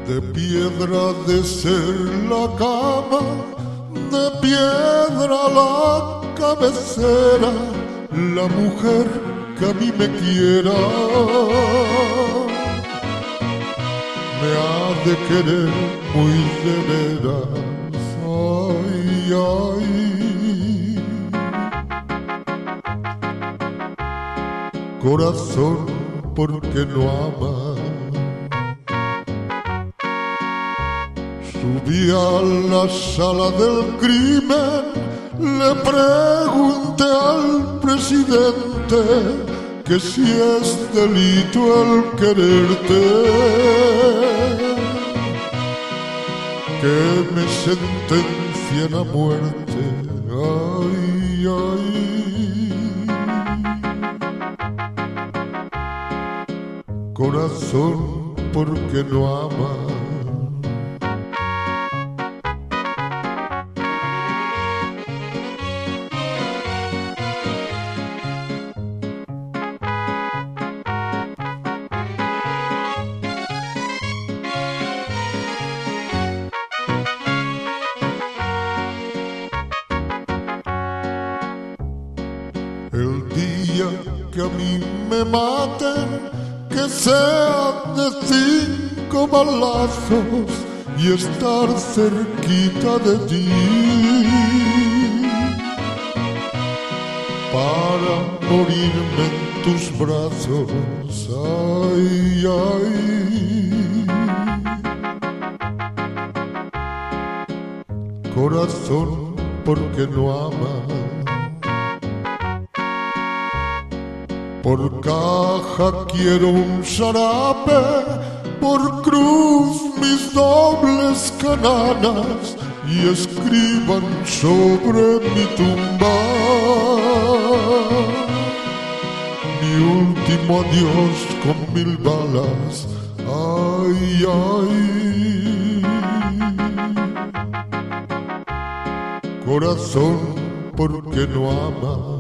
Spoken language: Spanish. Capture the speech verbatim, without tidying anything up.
De piedra de ser la cama, de piedra la cabecera, la mujer que a mí me quiera me ha de querer muy de veras. Ay, ay. Corazón, porque no ama. Subí a la sala del crimen, le pregunté al presidente que si es delito el quererte, que me sentencien a muerte. Ay, ay. Corazón, porque no ama. El día que a mí me maten, que sea de cinco balazos y estar cerquita de ti para morirme en tus brazos. Ay, ay. Corazón, porque no ama. Por caja quiero un zarape, por cruz mis dobles cananas y escriban sobre mi tumba mi último adiós con mil balas. Ay, ay. Corazón, porque no ama.